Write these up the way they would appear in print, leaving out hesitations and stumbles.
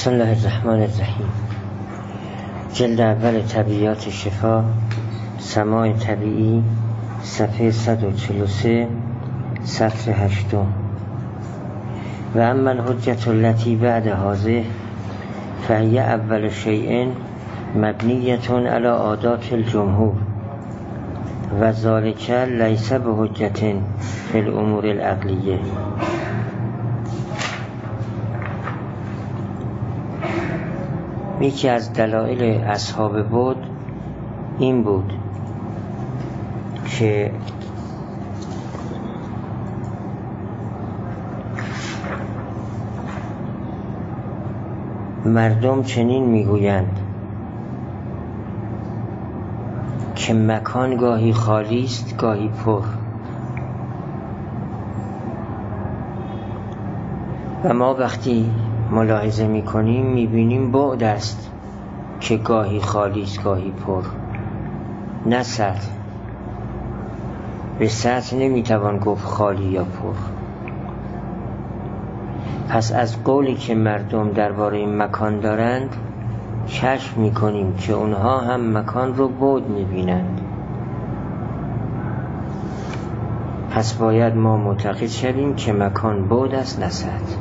بسم الله الرحمن الرحیم. جلد اول طبیعیات شفا، سماع طبیعی، صفحه 143، سطر 8. و اما الحجة التي بعد هذه فهي اول شیء مبنیة علی عادات الجمهور و ذلك لیس بحجة فی الامور العقلیه. یکی از دلایل اصحاب بود این بود که مردم چنین میگویند که مکان گاهی خالی است گاهی پر، و ما وقتی ملاحظه میکنیم میبینیم بعد است که گاهی خالی است گاهی پر، نه سطح. به سطح نمیتوان گفت خالی یا پر. پس از قولی که مردم درباره مکان دارند کشف میکنیم که اونها هم مکان رو بعد میبینند. پس باید ما معتقد شویم که مکان بعد است نه سطح.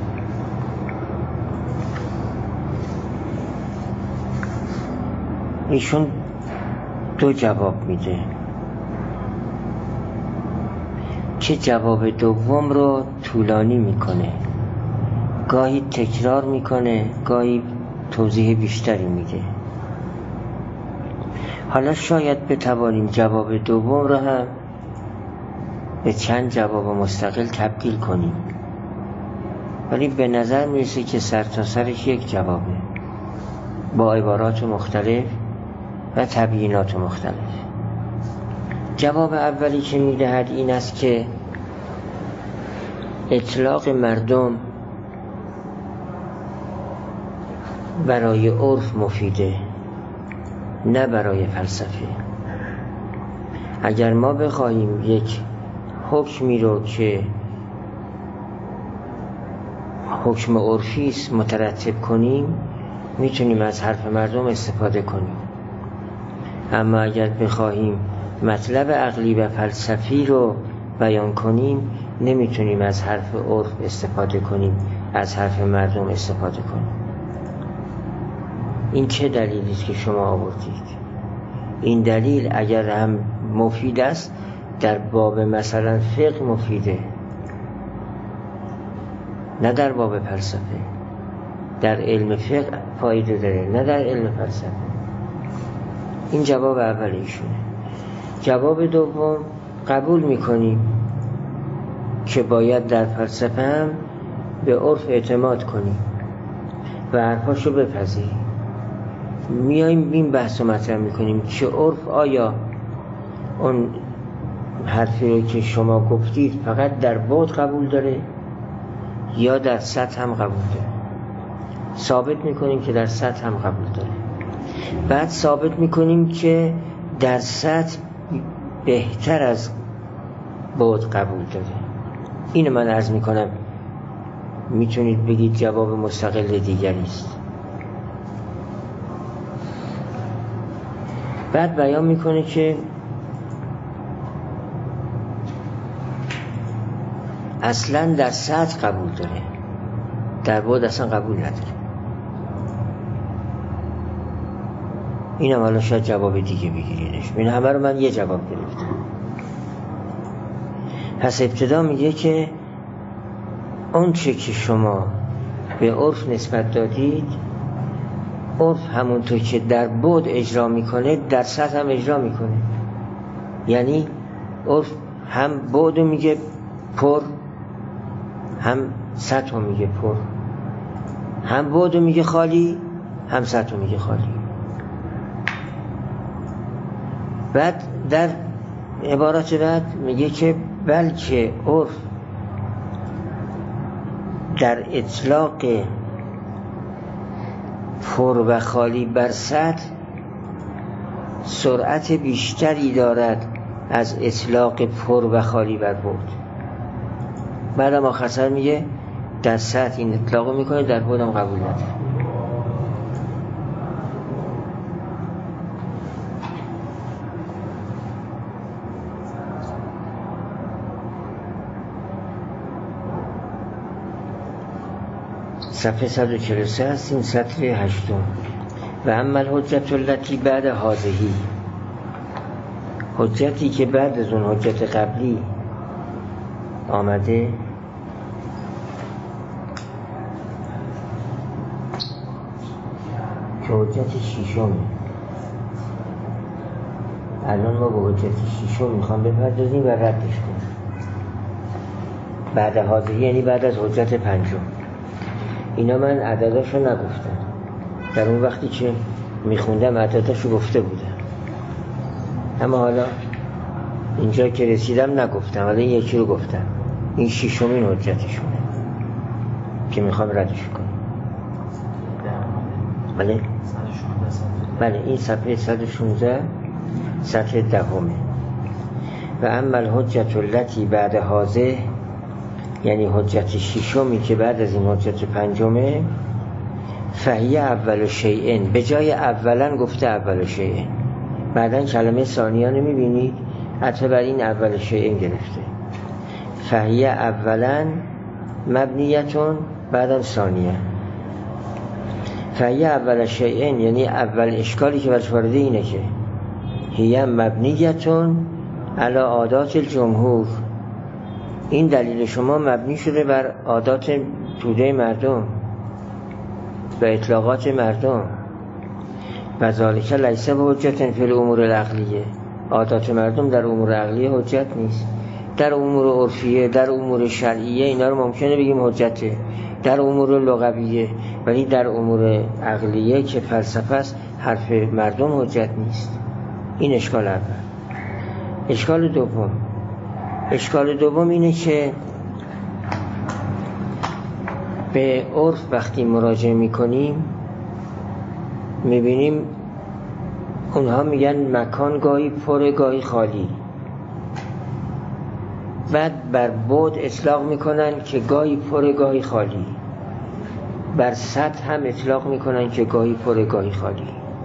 ایشون دو جواب میده که جواب دوم رو طولانی میکنه، گاهی تکرار میکنه، گاهی توضیح بیشتری میده. حالا شاید بتوانیم جواب دوم رو هم به چند جواب مستقل تبدیل کنیم، ولی به نظر میرسه که سرتاسرش یک جوابه با عبارات مختلف و تبیینات مختلف. جواب اولی که میدهد این است که اطلاق مردم برای عرف مفیده، نه برای فلسفه. اگر ما بخواهیم یک حکمی رو که حکم عرفی است مترتب کنیم میتونیم از حرف مردم استفاده کنیم، اما اگر بخواهیم مطلب عقلی و فلسفی رو بیان کنیم نمیتونیم از حرف عرف استفاده کنیم، از حرف مردم استفاده کنیم. این چه دلیلی است که شما آوردید؟ این دلیل اگر هم مفید است در باب مثلا فقه مفیده، نه در باب فلسفه. در علم فقه فایده داره، نه در علم فلسفه. این جواب اول ایشونه. جواب دوم قبول میکنیم که باید در فلسفه هم به عرف اعتماد کنیم و حرفاشو بپذیریم. میایم این بحث رو مطرح میکنیم که عرف آیا اون حرفی رو که شما گفتید فقط در بعد قبول داره یا در سطح هم قبول داره؟ ثابت میکنیم که در سطح هم قبول داره. بعد ثابت میکنیم که در سطح بهتر از بعد قبول داره. اینو من عرض میکنم، میتونید بگید جواب مستقل دیگری است. بعد بیان میکنه که اصلا در سطح قبول داره، در بعد اصلا قبول نداره. این هم حالا شاید جواب دیگه بگیرینش. این همه رو من یه جواب گرفتم. پس ابتدا میگه که اون چه که شما به عرف نسبت دادید، عرف همونطور که در بعد اجرا میکنه در سطح هم اجرا میکنه. یعنی عرف هم بعد میگه پر، هم سطح میگه پر، هم بعد میگه خالی، هم سطح میگه خالی. بعد در عبارات بعد میگه که بلکه عرف در اطلاق پر و خالی بر سطح سرعت بیشتری دارد از اطلاق پر و خالی بر بعد. بعدم آخر میگه در سطح این اطلاق میکنه، در بعد هم قبول نداره. صفحه 143 هستیم، سطر 8. و اما الحجت التي بعد هذه، حجتی که بعد از اون حجت قبلی آمده، که حجت شیشم. الان ما به حجت شیشم میخوام بپردازیم و ردش کنیم. بعد هذه یعنی بعد از حجت پنجم. اینا من عدداشو نگفتم، در اون وقتی که میخوندم عدداشو گفته بودم، اما حالا اینجا که رسیدم نگفتم، حالا این یکی رو گفتم. این شیشمین حجتشونه که میخوام ردش کنم. بله این صفحه 116 سطر 10. و اما الحجت التي بعد هذه یعنی حجت شیشمی که بعد از این حجت پنجمه، فهی اول شیئن، به جای اولا گفته اول شیئن، بعدن کلمه ثانیه رو میبینید حتی بر این اول شیئن گرفته. فهی اولا مبنیتون بعدن ثانیه. فهی اول شیئن یعنی اول اشکالی که برش وارده اینه که هی مبنیتون علی عادات الجمهور، این دلیل شما مبنی شده بر عادات توده مردم و اطلاقات مردم. و ذالک لیس بحجت فی الامور العقلیه، عادات مردم در امور عقلیه حجت نیست. در امور عرفیه، در امور شرعیه اینا رو ممکنه بگیم حجته، در امور لغویه، ولی در امور عقلیه که فلسفه است حرف مردم حجت نیست. این اشکال اول. اشکال دوم اینه که به عرف وقتی مراجعه میکنیم میبینیم اونها میگن مکان گاهی پر گاهی خالی، بعد بر بعد اطلاق میکنن که گاهی پر گاهی خالی، بر سطح هم اطلاق میکنن که گاهی پر گاهی خالی.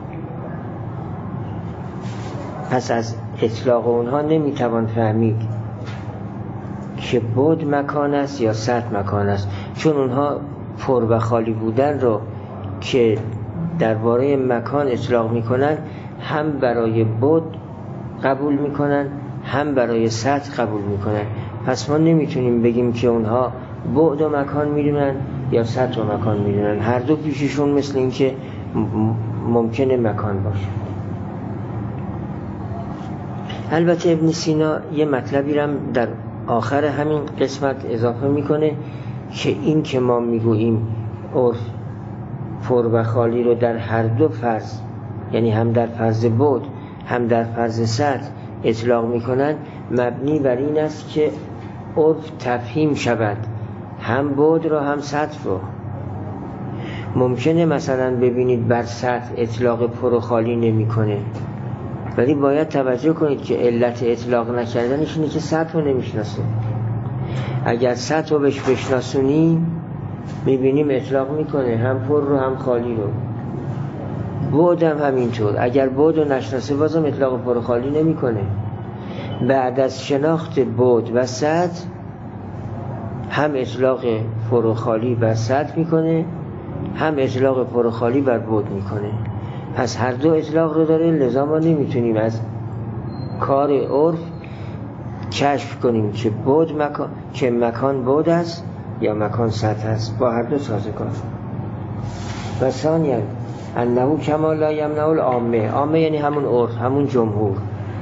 پس از اطلاق اونها نمیتوان فهمید که بعد مکان است یا سطح مکان است، چون اونها پر و خالی بودن رو که درباره مکان اطلاق میکنن هم برای بعد قبول میکنن هم برای سطح قبول میکنن. پس ما نمیتونیم بگیم که اونها بعد و مکان میدونن یا سطح و مکان میدونن، هر دو پیششون مثل این که ممکنه مکان باشه. البته ابن سینا یه مطلبی رو در آخر همین قسمت اضافه میکنه که این که ما میگوییم عرف پر و خالی رو در هر دو فرض، یعنی هم در فرض بعد هم در فرض سطح اطلاق میکنن، مبنی بر این است که عرف تفهیم شود هم بعد رو هم سطح رو. ممکنه مثلا ببینید بر سطح اطلاق پر و خالی نمیکنه، ولی باید توجه کنید که علت اطلاق نکردنش اینه که سطح رو نمیشناسه. اگر سطح رو بشناسونیم میبینیم اطلاق میکنه هم پر رو هم خالی رو. بعد هم همینطور، اگر بعد رو نشناسه بازم اطلاق پر و خالی نمیکنه. بعد از شناخت بعد و سطح هم اطلاق پر و خالی بر سطح میکنه هم اطلاق پر و خالی بر بعد میکنه. پس هر دو اطلاق رو داره، لذا ما نمیتونیم از کار عرف کشف کنیم که بعد مکان، که مکان بعد است یا مکان سطح است، با هر دو سازگار. و ثانیاً انه کما لا یمنع العامه، عامه یعنی همون عرف، همون جمهور،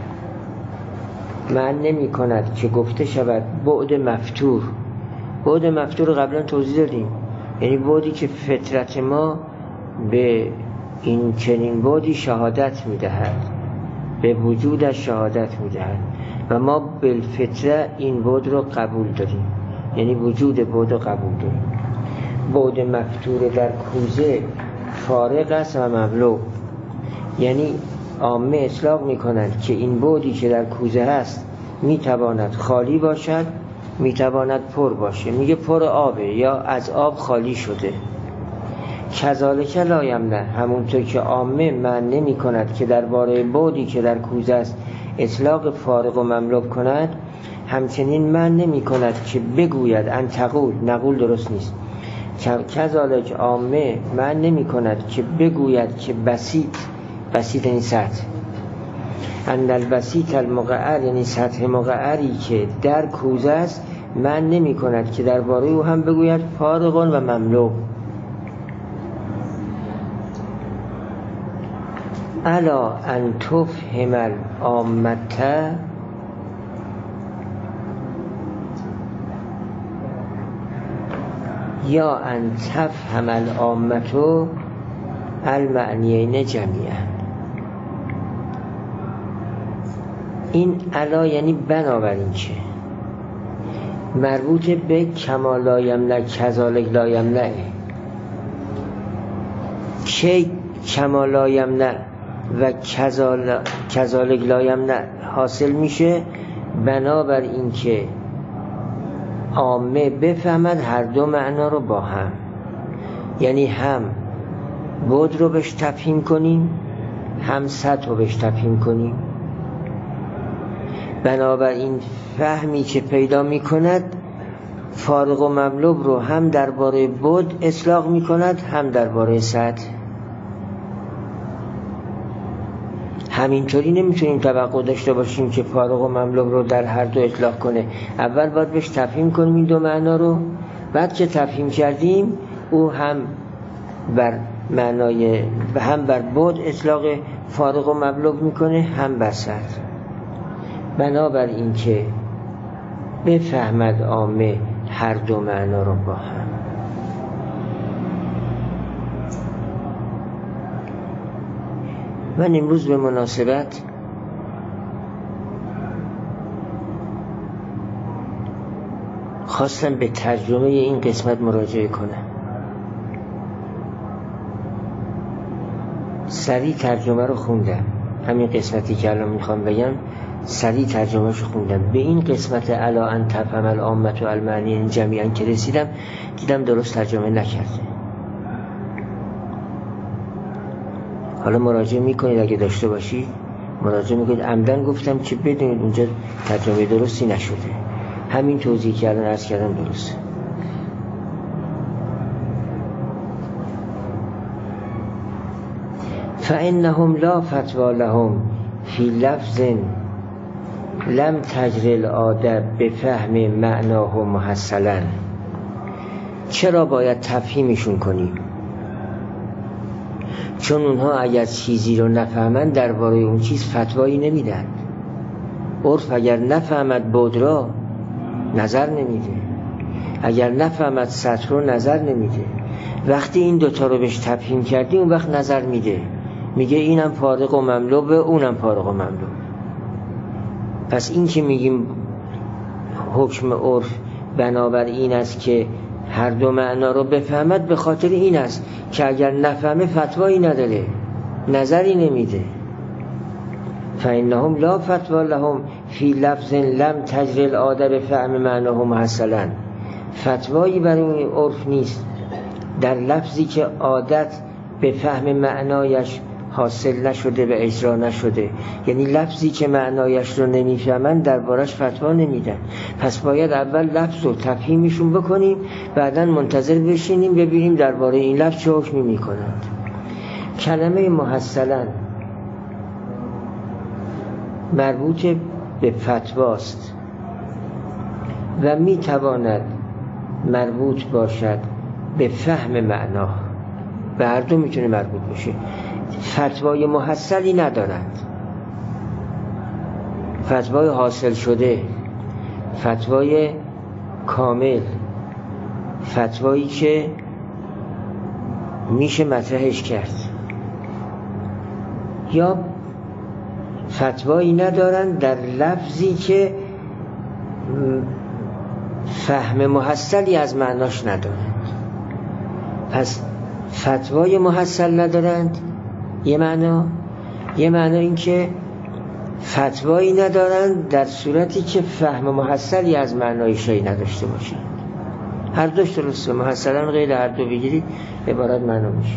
معنی نمی کند که گفته شود بعد مفتور. بعد مفتور رو قبلا توضیح دادیم، یعنی بعدی که فطرت ما به این چنین بعدی شهادت میدهد، به وجودش شهادت میدهد و ما بالفطره این بعد رو قبول داریم، یعنی وجود بعد رو قبول داریم. بعد مفتور در کوزه فارغ است و مملو، یعنی عامه اطلاق میکنند که این بعدی که در کوزه هست میتواند خالی باشد میتواند پر باشه، میگه پر آبه یا از آب خالی شده. کذالک لا یمنع، همونطور که عامه معنی نمی کند که درباره بعدی که در کوزه است اطلاق فارغ و مملو کند، همچنین معنی نمی کند که بگوید ان تقول، نقول درست نیست، کذالک عامه معنی نمی کند که بگوید که بسیط این سطح، ان البسیط المقعر، یعنی سطح مقعری که در کوزه است، معنی نمی کند که درباره او هم بگوید فارغ و مملو. الا ان تفهم العامة یا ان تفهم العامة المعنیین جمیعا. این الا یعنی بنابراین که مربوط به کما لا یمنع کذالک لا یمنع، که کما لا یمنع و کذالک لا یمنع حاصل میشه بنابر این که عامه بفهمد هر دو معنا رو با هم، یعنی هم بعد رو بهش تفهیم کنیم، هم سطح رو بهش تفهیم کنیم. بنابراین فهمی که پیدا می کند فارغ و مملوب رو هم درباره بعد اطلاق می کند، هم درباره سطح. همینطوری نمیتونیم توقع داشته باشیم که فارغ و مملوب رو در هر دو اطلاق کنه. اول باید بهش تفهیم کنیم این دو معنا رو، بعد که تفهیم کردیم او هم بر معنای هم بر بعد اطلاق فارغ و مملوب میکنه، هم بر سطح. بنابر این که بفهمد عامه هر دو معنا رو با هم. من امروز به مناسبت خواستم به ترجمه این قسمت مراجعه کنم. سریع ترجمه رو خوندم، همین قسمتی که الان میخوام بگم سریع ترجمهش رو خوندم. به این قسمت الا ان تفهم العامة المعنیین جمیعا که رسیدم دیدم درست ترجمه نکرده. حالا مراجعه میکنید، اگه داشته باشید مراجعه میکنید. عمدن گفتم که بدونید اونجا ترجمه درستی نشده، همین توضیحی که الان عرض کردم درسته. فإنهم لا فتوى لهم فی لفظ لم تجری العاده بفهم معناه محصلا. چرا باید تفهیمشون کنیم؟ چون اونها اگر چیزی رو نفهمند درباره اون چیز فتوایی نمیدن. عرف اگر نفهمد بعد را نظر نمیده، اگر نفهمد سطح رو نظر نمیده. وقتی این دوتا رو بهش تفهیم کردی اون وقت نظر میده، میگه اینم فارغ و مملوبه، اونم فارغ و مملوب. پس این که میگیم حکم عرف بنابر این است که هر دو معنا رو بفهمد، به خاطر این است که اگر نفهمه فتوایی نداره، نظری نمیده. فإنهم لا فتوى لهم فی لفظ لم تجری العاده بفهم معناه محصلا. فتوایی برای عرف نیست در لفظی که عادت به فهم معنایش حاصل نشده و اجرا نشده، یعنی لفظی که معنایش رو نمیفهمن دربارش فتوا نمیدن. پس باید اول لفظ رو تفهیمشون بکنیم، بعدن منتظر بشینیم ببینیم درباره این لفظ چه حکمی میکنند. کلمه محصلا مربوط به فتواست و میتواند مربوط باشد به فهم معنا، به هر دو میتونه مربوط باشه. فتوای محصلی ندارند، فتوای حاصل شده، فتوای کامل، فتوایی که میشه مطرحش کرد. یا فتوایی ندارند در لفظی که فهم محصلی از معناش ندارند. پس فتوای محصل ندارند یه معنا این که فتوایی ندارند در صورتی که فهم محصلی از معنای شیء نداشته باشند. هر دوش درسته، محصلا غیر هر دو بگیرید عبارت معنا میشه.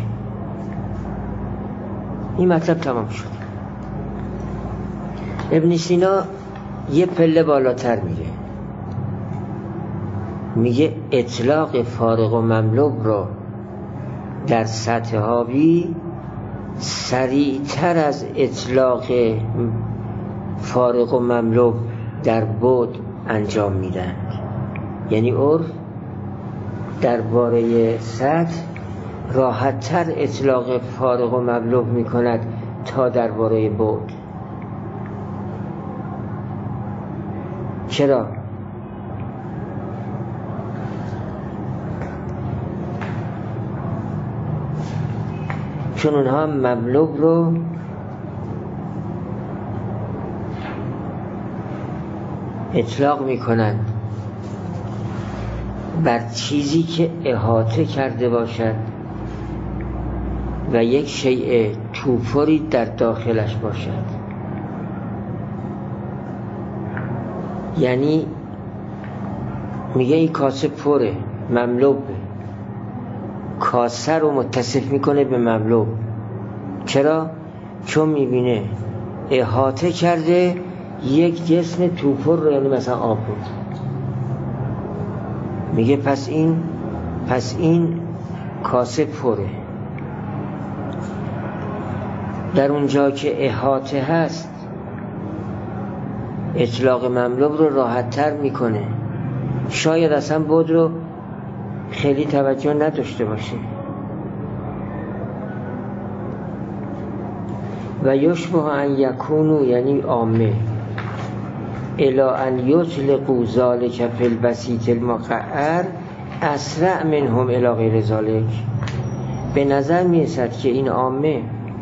این مطلب تمام شد. ابن سینا یه پله بالاتر میره، میگه اطلاق فارغ و مملو رو در سطح آبی سریعتر از اطلاق فارغ و مملو در بعد انجام میدن. یعنی عرف درباره سطح راحت‌تر اطلاق فارغ و مملو میکند تا درباره بعد. چرا؟ چون اونها مملو رو اطلاق میکنند بر چیزی که احاطه کرده باشد و یک شیء توپری در داخلش باشد. یعنی میگه این کاسه پره، مملوه، کاسه رو متصف میکنه به مملو. چرا؟ چون میبینه احاطه کرده یک جسم توپر رو، یعنی مثلا آب رو. میگه پس این کاسه پره. در اونجا که احاطه هست اطلاق مملو رو راحت تر میکنه. شاید اصلا بعد رو خیلی توجه نداشته باشه. و یشبه ان یکونو، یعنی عامه، الا ان یطلقوا ذلک فی البسیط المقعر اسرع منهم الی غیر ذلک. به نظر میرسد که این عامه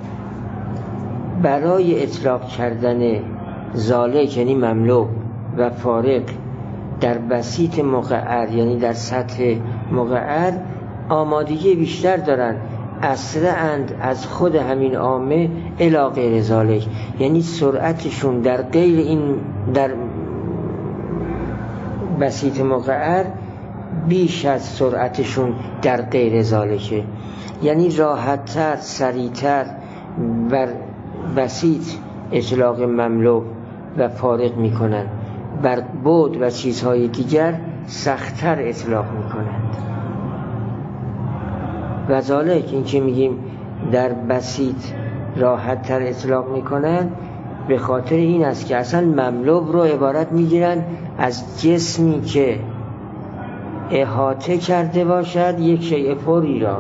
برای اطلاق کردن ذالک یعنی مملو و فارغ در بسیط مقعر یعنی در سطح مقعر آمادگی بیشتر دارن، اسرعند از خود همین عامه الی غیر ذالک، یعنی سرعتشون در غیر این در بسیط مقعر بیش از سرعتشون در غیر ذالکه. یعنی راحت‌تر، سریعتر بر بسیط اطلاق مملو و فارغ میکنن، بر بعد و چیزهای دیگر سخت‌تر اطلاق میکنند. و ذالک، این که میگیم در بسیط راحت‌تر اطلاق میکنند، به خاطر این است که اصلا مملو رو عبارت میگیرن از جسمی که احاطه کرده باشد یک شیء پری را،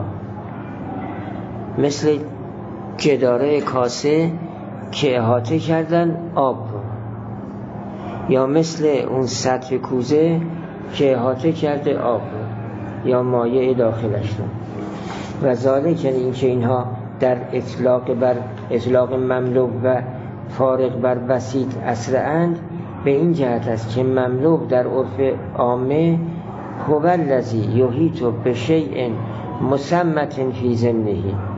مثل جداره کاسه که احاطه کردن آب رو، یا مثل اون سطح کوزه که احاطه کرده آب رو یا مایع داخلش رو. و ذالک یعنی این که اینها در اطلاق مملو و فارغ بر بسیط اسرعند، به این جهت است که مملو در عرف عامه هو الذی یحیط بشیء مسمى فی ضمنه.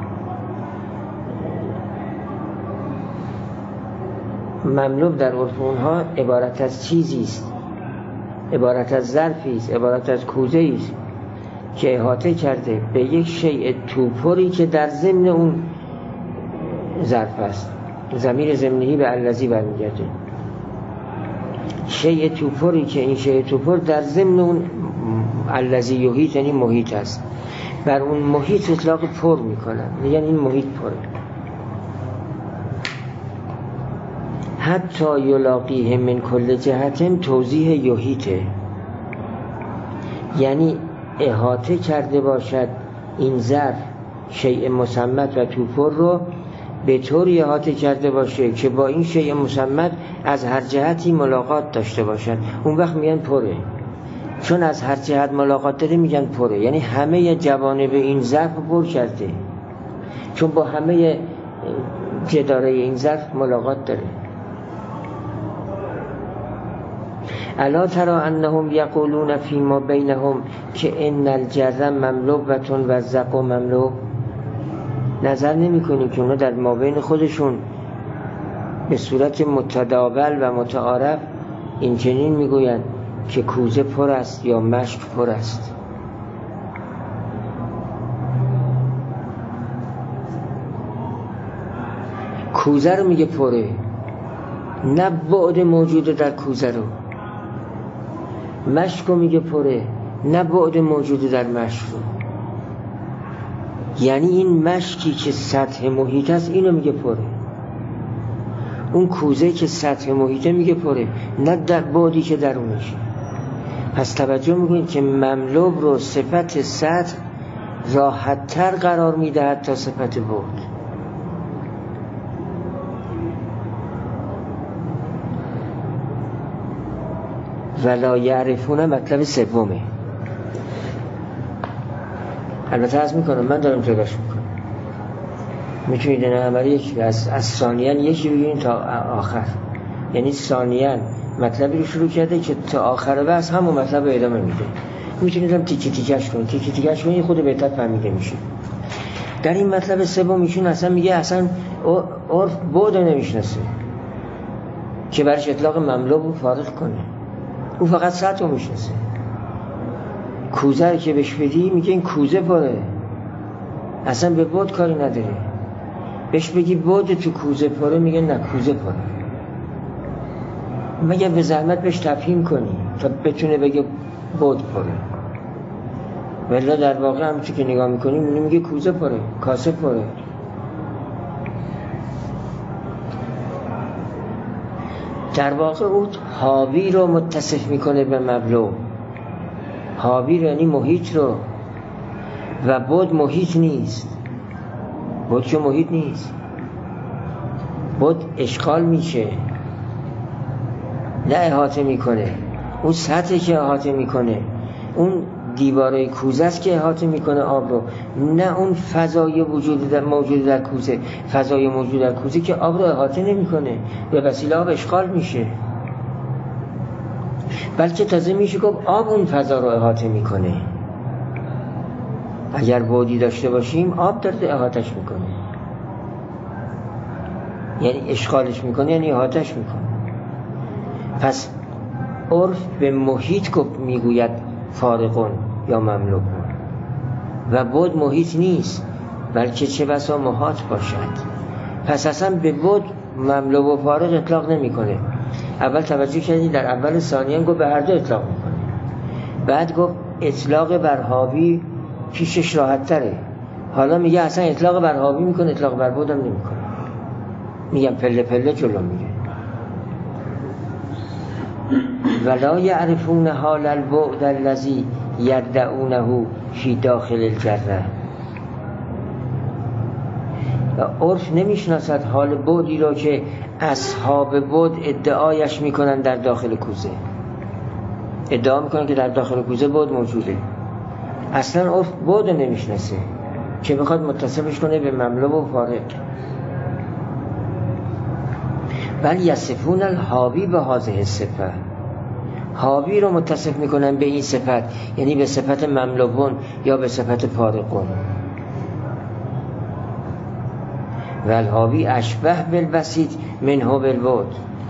مملو در عرف اونها عبارت از چیزی است، عبارت از ظرفی است، عبارت از کوزه‌ای است که احاطه کرده به یک شیء توپری که در ضمن اون ظرف است. ضمیر ضمنی به الذی برمیگرده. شیء توپری که این شیء توپر در ضمن اون الذی یحیط یعنی محیط است، بر اون محیط اطلاق پر میکنن، میگن این محیط پره. حتی یلاقیه من کل جهت توضیح یحیطه، یعنی احاطه کرده باشد این ظرف شیء مسمت و توپر رو، به طوری احاطه کرده باشه که با این شیء مسمت از هر جهتی ملاقات داشته باشد. اون وقت میگن پره. چون از هر جهت ملاقات داره میگن پره، یعنی همه جوانب این ظرف پر کرده، چون با همه جداره این ظرف ملاقات داره. الا تری انهم یقولون فیما بینهم که ان الجر مملوءة و الزق مملوء. نظر نمی کنی که اونا در مابین خودشون به صورت متداول و متعارف این چنین میگویند که کوزه پر است یا مشک پر است. کوزه رو میگه پره، نه بعد موجوده در کوزه رو. مشک رو میگه پره، نه بعد موجود در مشک رو. یعنی این مشکی که سطح محیط است اینو میگه پره، اون کوزه که سطح محیطه میگه پره، نه در بعدی که درونشه. پس توجه میکنید که مملو رو صفت سطح راحت تر قرار میدهد تا صفت بعد. ولا یعرفون مطلب سومه. البته عرض میکنم من دارم جداش میکنم، میتونید این عملی یکی از ثانیاً یکی بگیرین تا آخر، یعنی ثانیاً مطلبی رو شروع کرده که تا آخر بحث همون مطلب رو ادامه میده. میتونید هم تیکی تیکش کنید، تیکی تیکش کنید خود بهتر فهمیده میشه. در این مطلب سوم ایشون اصلا میگه اصلا عرف بعد نمیشناسه که برش اطلاق مملو رو فارغ کنه، او فقط سطح رو میشناسه. کوزه رو که بهش بدی میگه این کوزه پره، اصلا به بعد کاری نداره. بهش بگی بعد تو کوزه پره میگه نه کوزه پره، مگه به زحمت بهش تفهیم کنی تا بتونه بگه بعد پره. ولی در واقع همچون که نگاه میکنیم میگه کوزه پره، کاسه پره. در واقع او حاوی رو متصف میکنه به مبلو. حاوی رو یعنی محیط رو، و بعد محیط نیست. بعد که محیط نیست، بعد اشغال میشه، نه احاطه میکنه. اون سطحی که احاطه میکنه اون دیواره کوزه است که احاطه میکنه آب رو، نه اون فضای موجود در کوزه. فضای موجود در کوزه که آب رو احاطه نمیکنه، به وسیله آب اشغال میشه، بلکه تازه میشه گفت آب اون فضا رو احاطه میکنه. اگر بعدی داشته باشیم آب داره احاطهش میکنه، یعنی اشغالش میکنه، یعنی احاطهش میکنه. پس عرف به محیط میگوید فارغون یا مملوکون، و بعد محیط نیست بلکه چه بسا محاط باشد. پس اصلا به بعد مملو و فارغ اطلاق نمیکنه. اول توجه کردید در اول ثانیه گفت به هر دو اطلاق میکنه، بعد گفت اطلاق بر حاوی پیشش راحت تره، حالا میگه اصلا اطلاق بر حاوی میکنه، اطلاق بر بعد هم نمیکنه. میگم پله پله جلو میگه. ولا یعرفون حال البعد الذی یدعونه فی داخل الجره. و عرف نمیشناسد حال بعدی را که اصحاب بعد ادعایش میکنن در داخل کوزه. ادعا میکنن که در داخل کوزه بعد موجوده. اصلا عرف بعد نمیشناسه که بخواد متصفش کنه به مملو و فارغ. بل یصفون الحاوی به هذه الصفه. حاوی رو متصف میکنن به این صفت، یعنی به صفت مملوون یا به صفت فارغون. و الحاوی اشبه بالبسیط منه بالبعد.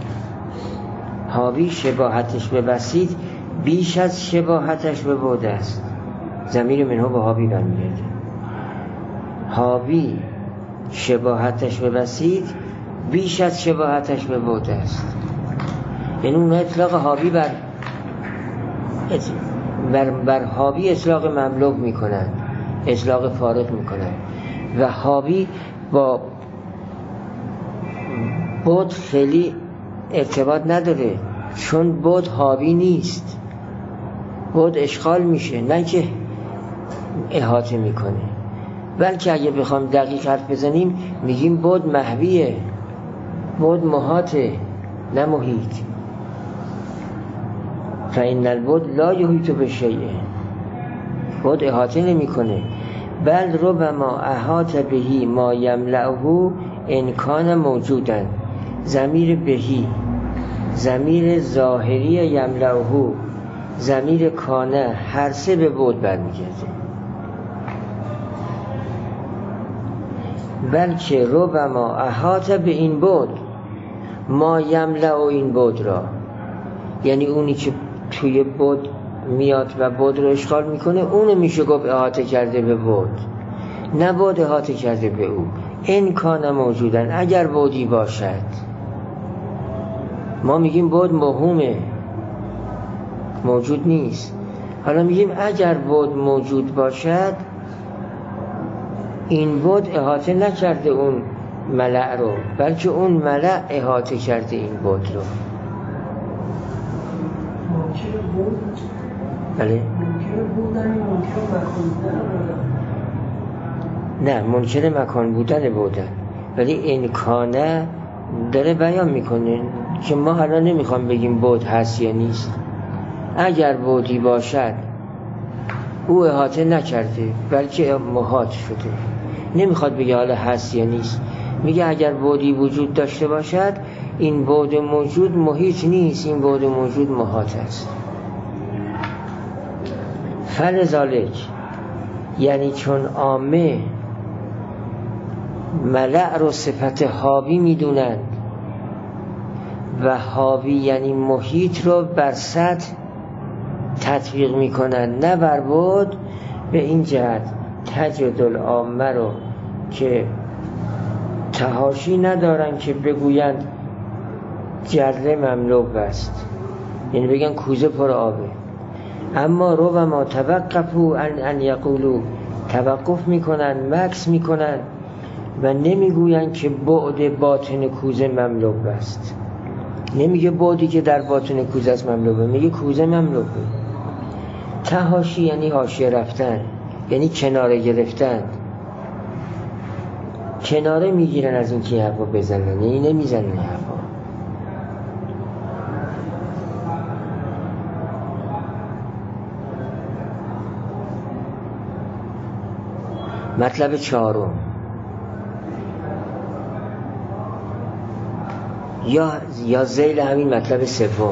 حاوی شباهتش به بسیط بیش از شباهتش به بعد است. ضمیر منه به حاوی برمیگرده. حاوی شباهتش به بسیط بیش از شباهتش به بعد است. یعنی اون اطلاق حاوی بر حاوی اطلاق مملوک میکنن، اطلاق فارغ میکنن، و حاوی با بعد خیلی ارتباط نداره، چون بعد حاوی نیست. بعد اشغال میشه، نه که احاطه میکنه. بلکه اگه بخوام دقیق حرف بزنیم میگیم بعد محویه، بعد محاطه، نه محیط. فإن البعد لا یحیط بشیء. بعد احاطه نمیکنه، بل ربما احاط بهی ما یملأه ان کان موجودا. ضمیر بهی، ضمیر ظاهری یملأه، ضمیر کانه، هر سه به بعد برمیگرده. بلکه ربما احاط به این بعد ما یملأ این بعد را، یعنی اونی که توی بعد میاد و بعد رو اشغال میکنه اونو میشه گفت احاطه کرده به بعد، نه بعد احاطه کرده به او. این کان موجودن، اگر بعدی باشد. ما میگیم بعد موهومه، موجود نیست. حالا میگیم اگر بعد موجود باشد، این بعد احاطه نکرده اون ملأ رو، بلکه اون ملأ احاطه کرده این بعد رو. بله؟ نه، منکر مکان بودن بودن، ولی امکانه داره بیان میکنه که ما حالا نمیخوام بگیم بعد هست یا نیست. اگر بعدی باشد او احاطه نکرده بلکه محاط شده، نمیخواد بگه حالا هست یا نیست، میگه اگر بعدی وجود داشته باشد این بعد موجود محیط نیست، این بعد موجود محاط است. فلذالک، یعنی چون عامه ملأ رو صفت حاوی میدونند و حاوی یعنی محیط رو بر سطح تطبیق میکنند نه بر بعد، به این جهت تجد العامه رو که تحاشی ندارن که بگویند جره مملوء است، یعنی بگن کوزه پر آبه، اما ربما توقفوا ان یقولوا، توقف میکنن، مکث میکنن و نمیگوین که بعد باطن کوزه مملوء است. نمیگه بعدی که در باطن کوزه است مملوءه، میگه کوزه مملوءه. تحاشی یعنی حاشیه رفتن، یعنی کناره گرفتن، کناره میگیرن از این که حرفا بزنن، یعنی نمیزنن حرفا. مطلب چهارم، یا ذیل همین مطلب سوم،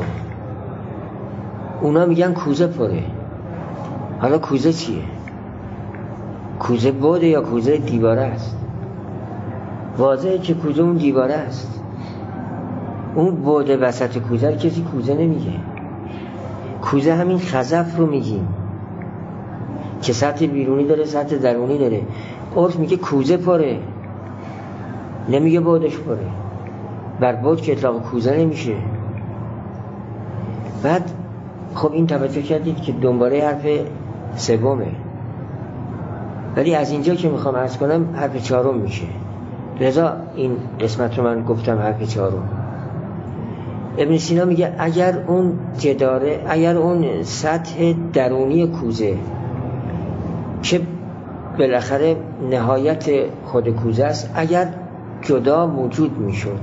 اونا میگن کوزه پره. حالا کوزه چیه؟ کوزه بوده یا کوزه دیواره است؟ واضحه که کوزه اون دیواره است. اون بوده وسط کوزه رو کسی کوزه نمیگه. کوزه همین خزف رو میگیم که سطح بیرونی داره، سطح درونی داره. عرف میگه کوزه پره، نمیگه بودش پره. بر بود که اطلاق کوزه نمیشه. بعد خب این توجه کردید که دنباله حرف سومه، ولی از اینجا که میخوام عرض کنم حرف چهارم میشه، لذا این قسمت رو من گفتم حرف چهارم. ابن سینا میگه اگر اون جداره، اگر اون سطح درونی کوزه که بالاخره نهایت خود کوزه است، اگر جدا موجود میشد،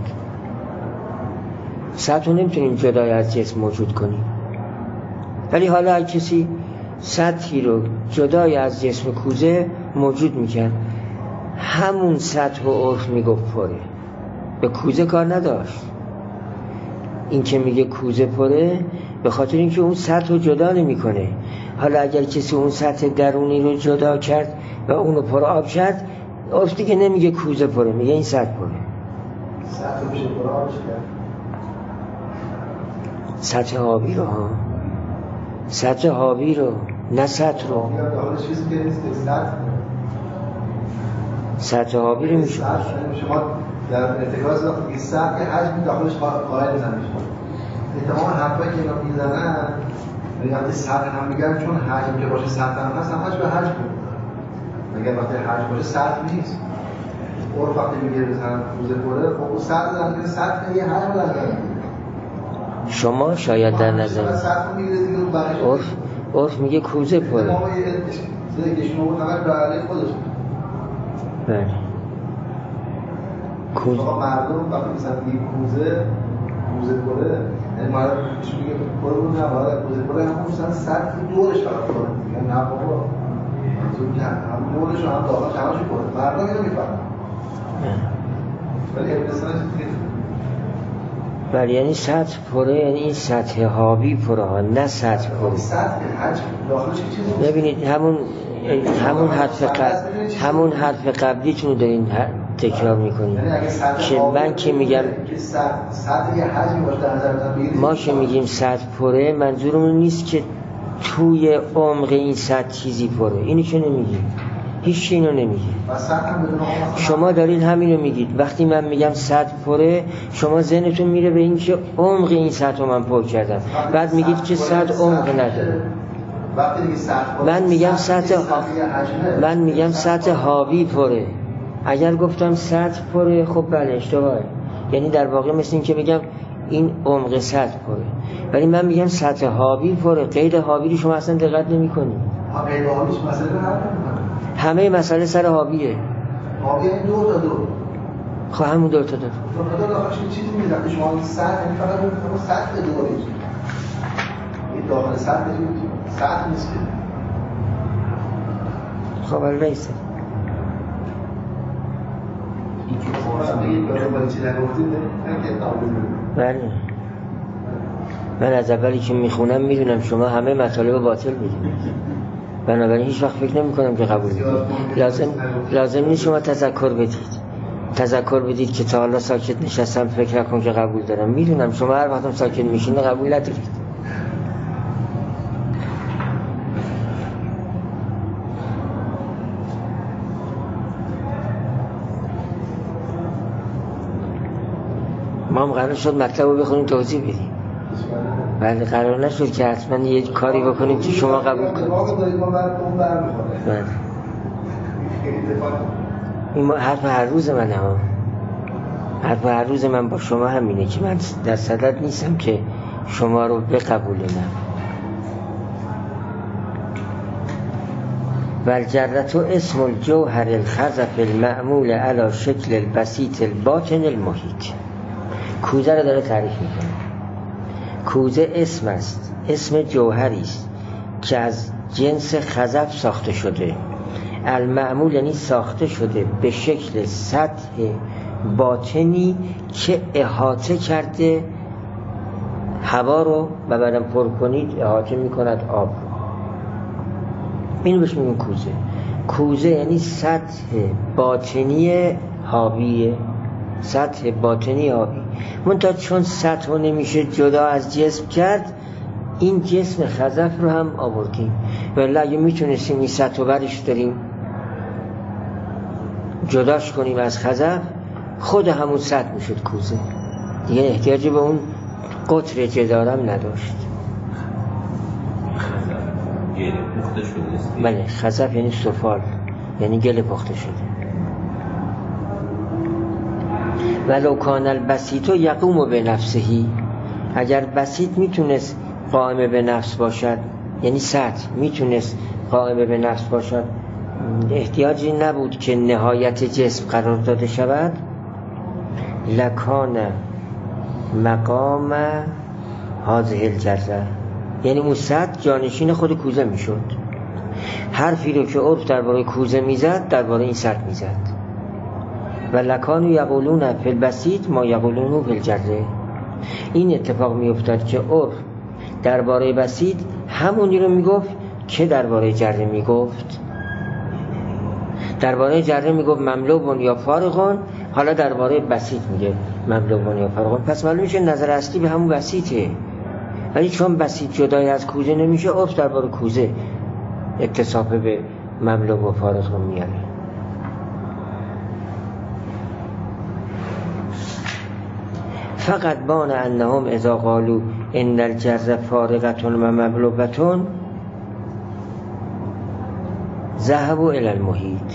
سطح رو نمیتونیم جدای از جسم موجود کنیم، ولی حالا اگه کسی سطحی رو جدای از جسم کوزه موجود میکرد، همون سطح رو عرف میگفت پره، به کوزه کار نداشت. این که میگه کوزه پره به خاطر اینکه اون سطح رو جدا نمیکنه. حالا اگر کسی اون سطح درونی رو جدا کرد و اونو پر آب کرد، عرف دیگه نمیگه کوزه پره، میگه این سطح پره. سطح میشه پر آب کرد، سطح آبی رو، ها، سطح آبی رو، نه سطح رو. داخل چیزی که نیست، سطح آبی رو میشه شما در ارتکاز وقتی که سطح حجم داخلش قائل نمیشه. تمام حرفایی که اینا میزنن وقتی سطح هم میگن، چون حجم که باشه سطح هم هست، همش به حجم میگن. اگر وقتی حجم باشه سطح نیست، عرف وقتی میگه مثلا کوزه پره، خب اون سطح در سطح یه حجم داره. شما شاید در نظر عرف میگه کوزه پره. تمام یه که شما همش به علیه خودش. بله. کوزه مردم وقتی مثلا میگه کوزه پره، یعنی مردم چی میگه پره بود، نه باید کوزه پره همون مثلا سطح دورش فقط پره میگن، نه بابا منظور که هم دورش و هم داخلش همش پره. مردم اینو میفهمن، ولی مثلا بله، یعنی سطح پره، یعنی این سطح حاوی پره ها، نه سطح پره. سطح حجم داخلش چیزی ببینید همون حرف قبلیتون رو دارین تکرار میکنید که من که میگم سطح یه حجمی باشه در نظر بگیرید، ما که میگیم سطح پره منظورمون نیست که توی عمق این سطح چیزی پره، اینو که نمیگیم، هیچ اینو نمیگیم. شما دارید همین رو میگید. وقتی من میگم سطح پره، شما ذهنتون میره به این که عمق این سطح رو من پر کردم، بعد میگید که سطح عمق نداره. وقتی دیگه سطح من میگم سطح حاوی پره. اگر گفتم سطح پره خب بله اشتباهه، یعنی در واقع مثل این که بگم این عمق سطح پره، ولی من میگم سطح حاوی پره. قید حاوی رو شما اصلا دقت نمی‌کنید. قید حاویش مسئله رو حل نمی‌کنه. همه مسئله سر حاویه. حاوی این دو تا دو. خب همون دو تا دو. دو تا داخلش چیزی میذاره شما سطح، یعنی فقط اون سطح دوریش. این داخل سطح نیست که. خب البته بله من از اولی که میخونم میدونم شما همه مطالب باطل میدونید، بنابراین هیچ وقت فکر نمی کنم که قبول بدید. لازم نیست شما تذکر بدید که تا حالا ساکت نشستم فکر نکن که قبول دارم. میدونم شما هر وقتم ساکت میشین قبول ندارید. ما هم قرار شد مطلب رو بخونیم توضیح بدیم، ولی قرار نشد که حتما یه کاری بکنیم که شما قبول کنید. این حرف هر روز منه ها. حرف هر روز من با شما همینه که من در صدد نیستم که شما رو بقبولونم. والجرة اسم الجوهر الخزف المعمول على شکل البسيط الباطن المحیط. کوزه رو داره تعریف میکنه. کوزه اسم است، اسم جوهری است که از جنس خزف ساخته شده. المعمول یعنی ساخته شده به شکل سطح باطنی که احاطه کرده هوا رو و بعدم پر کنید احاطه میکند آب رو. اینو بهش میگن کوزه. کوزه یعنی سطح باطنی حاویه، سطح باطنی حاوی. منتها چون سطح رو نمیشه جدا از جسم کرد، این جسم خزف رو هم آوردیم. ولی اگه میتونستیم این سطح رو برش داریم جداش کنیم از خزف، خود همون سطح میشد کوزه، دیگه احتیاجی به اون قطر جدارم نداشت. گل پخته شده. بله خزف یعنی سفال، یعنی گل پخته شده. ولو کان البسیط یقوم به نفسهی، اگر بسیط میتونست قائم به نفس باشد، یعنی سطح میتونست قائم به نفس باشد، احتیاجی نبود که نهایت جسم قرار داده شود. لکان مقام هذه الجره، یعنی اون سطح جانشین خود کوزه میشد. حرفی رو که عرف درباره کوزه میزد درباره این سطح میزد. و لکانو یقولون فی البسیط ما یقولون فی الجره. این اتفاق میافتاد که عرف درباره بسیط همونی رو میگفت که درباره جره میگفت. درباره جره میگفت مملوون یا فارغون، حالا درباره بسیط میگه مملوون یا فارغون. پس معلوم میشه نظر اصلی به همون بسیطه. ولی چون بسیط جدای از کوزه نمیشه، عرف درباره کوزه اتصاف به مملو و فارغ رو میاره. فقط بان انهم اذا قالوا ان الجر فارغة و مملوءة ذهبوا الى المحیط.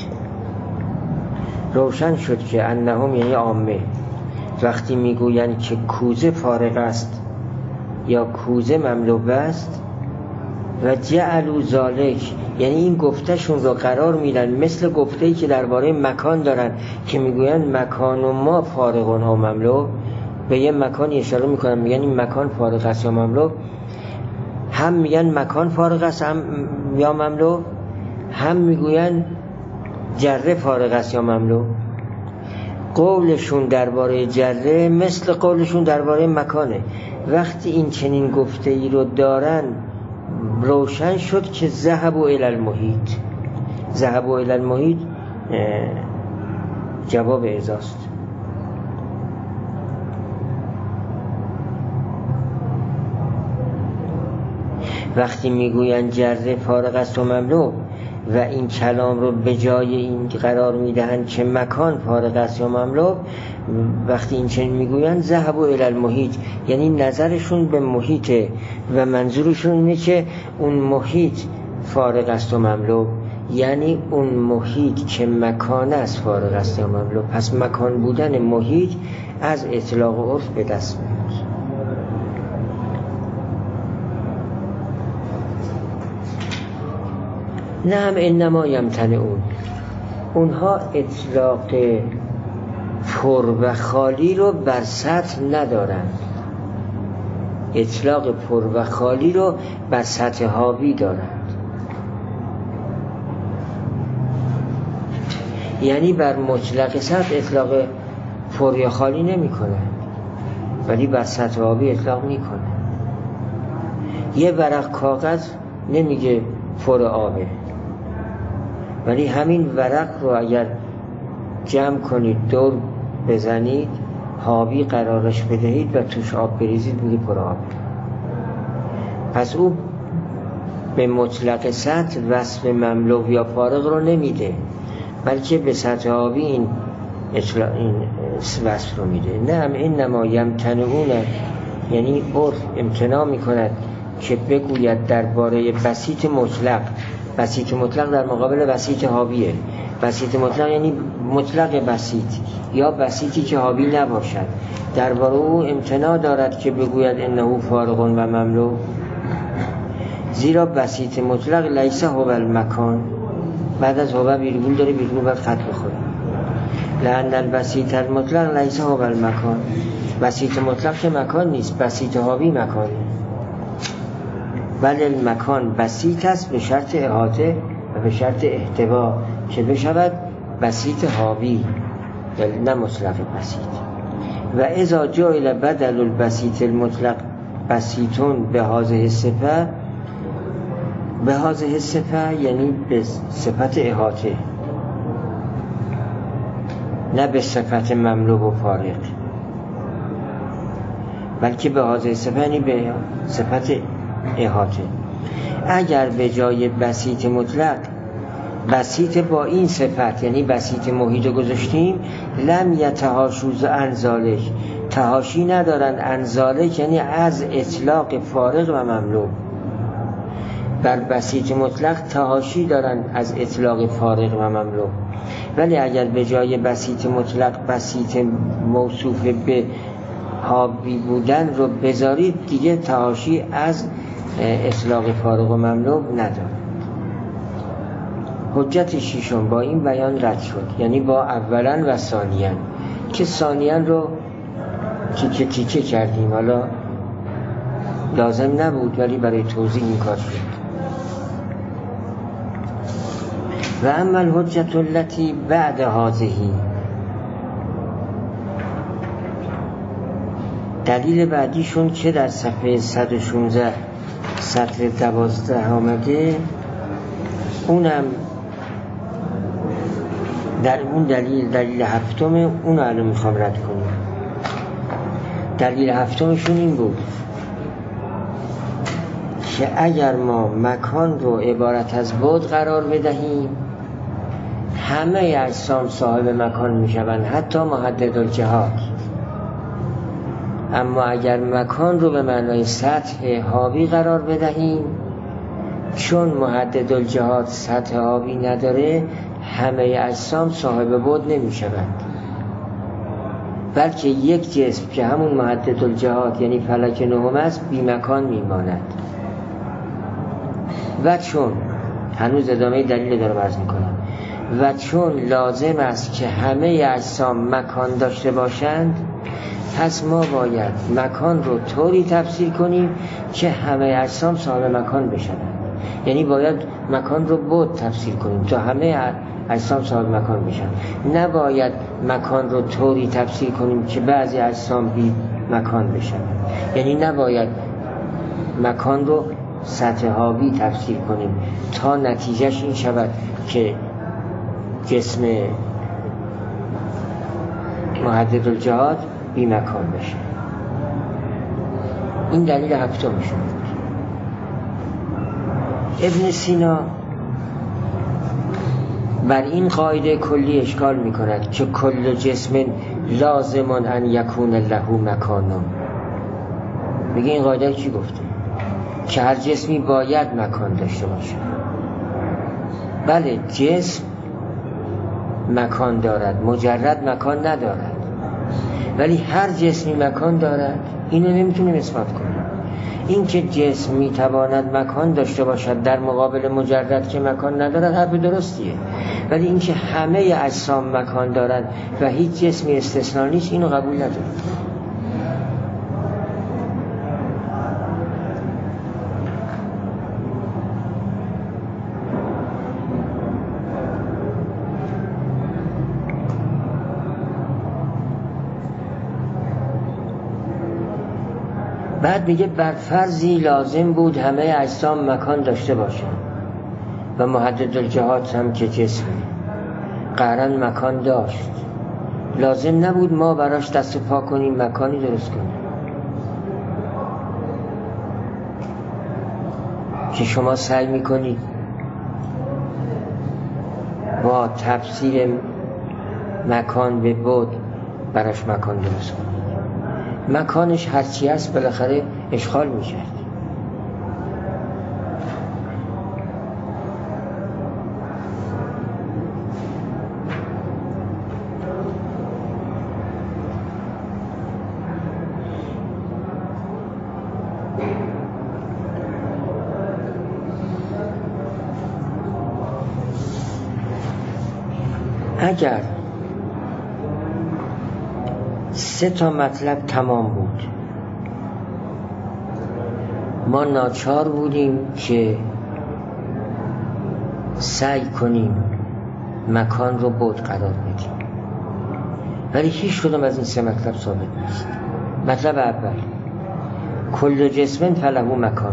روشن شد که انهم یعنی عامه وقتی میگویند که کوزه فارغ است یا کوزه مملو است، و جعلوا ذالک یعنی این گفتهشون رو قرار میدن مثل گفته‌ای که درباره مکان دارن که میگویند مکان و ما فارغون ها مملو، به یه مکانی اشاره میکنن میگن این مکان فارغ است یا مملو. هم میگن مکان فارغ است یا مملو، هم میگوین جره فارغ است یا مملو. قولشون درباره جره مثل قولشون درباره مکانه. وقتی این چنین گفته ای رو دارن، روشن شد که ذهبوا الی المحیط. ذهبوا الی المحیط جواب اذاست. وقتی میگوین جره فارغ است و مملو، و این کلام رو به جای این قرار میدهند که مکان فارغ است یا مملو، وقتی این چنین میگویند ذهبوا الی المحیط، یعنی نظرشون به محیطه و منظورشون اینه که اون محیط فارغ است و مملو، یعنی اون محیط که مکان است فارغ است یا مملو. پس مکان بودن محیط از اطلاق و عرف به دست میاد. نعم انما یمتنعون، اونها اطلاق پر و خالی رو بر سطح ندارند، اطلاق پر و خالی رو بر سطح حاوی دارند، یعنی بر مطلق سطح اطلاق پر یا خالی نمی کنند، ولی بر سطح حاوی اطلاق می کنند. یه ورق کاغذ نمیگه پر آبه، ولی همین ورق رو اگر جمع کنید دور بزنید حاوی قرارش بدهید و توش آب بریزید میگه پر آب. پس او به مطلق سطح وصف مملو یا فارغ رو نمیده، بلکه به سطح حاوی این وصف رو میده. نعم انما یمتنعون، یعنی عرف امتناع میکند که بگوید درباره بسیط مطلق، بسیط مطلق در مقابل بسیط حاویه. بسیط مطلق یعنی مطلق بسیط یا بسیطی که حاوی نباشد، درباره او امتناع دارد که بگوید انه فارغ و مملو، زیرا بسیط مطلق لیس هو المکان، بعد از هو ویرگول داره، ویرگول باید خط بخوره، لأن البسیط المطلق لیس هو المکان، بسیط مطلق که مکان نیست، بسیط حاوی مکانه، بل المکان بسیط است به شرط احاطه و به شرط احتوا که بشود بسیط حاوی ولی نه مطلق بسیط. و اذا جعل بدل البسیط المطلق بسیطون به هذه صفه، به هذه صفه یعنی به صفت احاطه، نه به صفت مملو و فارغ، بلکه به هذه صفه یعنی به صفت احاطه. اگر به جای بسیط مطلق بسیط با این صفت یعنی بسیط محیط رو گذاشتیم، لم یتحاشوز انزالک، تحاشی ندارن انزالک یعنی از اطلاق فارغ و مملو، بر بسیط مطلق تحاشی دارن از اطلاق فارغ و مملو. ولی اگر به جای بسیط مطلق بسیط موصوف به حاوی بودن رو بذارید، دیگه تحاشی از اطلاق فارغ و مملو نداره. حجت ششم با این بیان رد شد، یعنی با اولا و ثانیا، که ثانیا رو تیکه کردیم، حالا لازم نبود ولی برای توضیح این کار شد. و اما الحجت التي بعد هذه، دلیل بعدیشون که در صفحه 116 سطر 12 آمده، اونم در اون دلیل هفتم، اون الان میخوام رد کنیم. دلیل هفتمشون این بود که اگر ما مکان رو عبارت از بعد قرار بدهیم، همه اجسام صاحب مکان میشوند، حتی محدد الجهات. اما اگر مکان رو به معنای سطح حاوی قرار بدهیم، چون محدد الجهات سطح حاوی نداره، همه اجسام صاحب بعد نمیشوند، بلکه یک جسم که همون محدد الجهات یعنی فلک نهم است بی مکان میماند. و چون هنوز ادامه دلیل دارم عرض میکنم، و چون لازم است که همه اجسام مکان داشته باشند، پس ما باید مکان رو طوری تفسیر کنیم که همه اجسام صاحب مکان بشوند. یعنی باید مکان رو بعد تفسیر کنیم تا همه اجسام صاحب مکان بشن. نباید مکان رو طوری تفسیر کنیم که بعضی اجسام بی مکان بشن. یعنی نباید مکان رو سطح حاوی تفسیر کنیم تا نتیجهش این شود که جسم محدد الجهات بی مکان بشه. این دلیل هفتمشون بود. ابن سینا بر این قاعده کلی اشکال میکند که کل جسم لازم ان یکون له مکان. میگه این قاعده چی گفته؟ که هر جسمی باید مکان داشته باشه. بله جسم مکان دارد، مجرد مکان ندارد، ولی هر جسمی مکان دارد. اینو نمیتونیم اثبات کنیم. این که جسم میتواند مکان داشته باشد در مقابل مجرد که مکان ندارد حرف درستیه، ولی این که همه اجسام مکان دارد و هیچ جسمی استثنا نیست اینو قبول نداریم. بعد میگه بر فرضی لازم بود همه اجسام مکان داشته باشن و محدد الجهات هم که جسمه قرن مکان داشت، لازم نبود ما براش دست پا کنیم مکانی درست کنیم. که شما سعی میکنید با تفسیر مکان به بعد براش مکان درست کنید. مکانش هرچی هست بالاخره اشغال میشه. اگر 3 مطلب تمام بود، ما ناچار بودیم که سعی کنیم مکان رو بعد قرار بدیم، ولی هیچ کدوم از این 3 مطلب ثابت نیست. مطلب اول کل جسم فله مکان.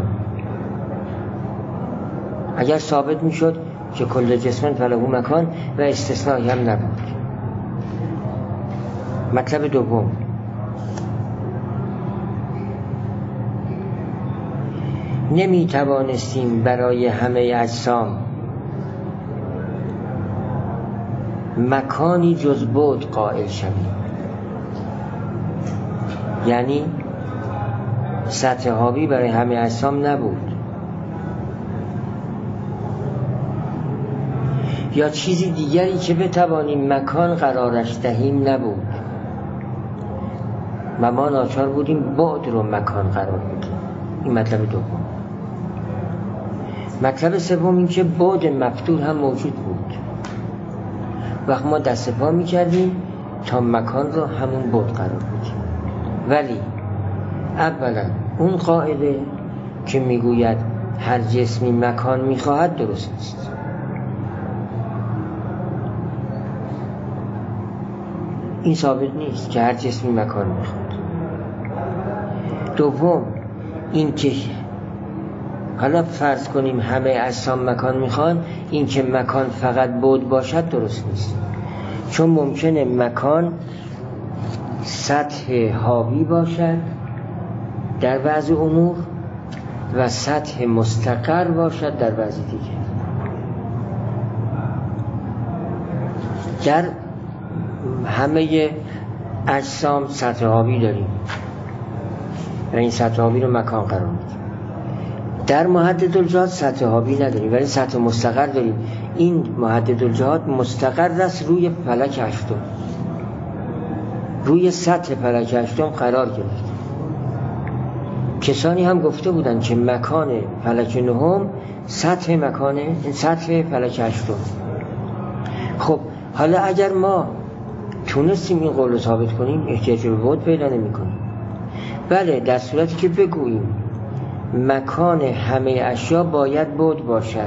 اگر ثابت میشد که کل جسم فله مکان و استثنایی هم نبود. مطلب دوم نمی توانستیم برای همه اجسام مکانی جز بعد قائل شویم، یعنی سطح حاوی برای همه اجسام نبود یا چیزی دیگری که بتوانیم مکان قرارش دهیم نبود و ما ناچار بودیم بعد رو مکان قرار بدیم. این مطلب دوم. مطلب سوم این که بعد مفتوح هم موجود بود، وقت ما دست پا میکردیم تا مکان رو همون بعد قرار بدیم. ولی اولا اون قاعده که میگوید هر جسمی مکان میخواهد درست نیست. این ثابت نیست که هر جسمی مکان میخواد. دوم این که حالا فرض کنیم همه اجسام مکان میخوان، این که مکان فقط بعد باشد درست نیست، چون ممکنه مکان سطح حاوی باشد در بعضی امور و سطح مستقر باشد در بعضی دیگه. در همه اجسام سطح حاوی داریم و این سطح حاوی رو مکان قرار میدیم. در محدد الجهات سطح حاوی نداریم ولی سطح مستقر داریم. این محدد الجهات مستقر است روی فلک هشتم، روی سطح فلک هشتم قرار گرفت. کسانی هم گفته بودند که مکان فلک نهم سطح فلک هشتم. خب حالا اگر ما تونستیم این قول رو ثابت کنیم احتیاج به بعد پیدا نمی کنیم. بله در صورتی که بگوییم مکان همه اشیا باید بعد باشد،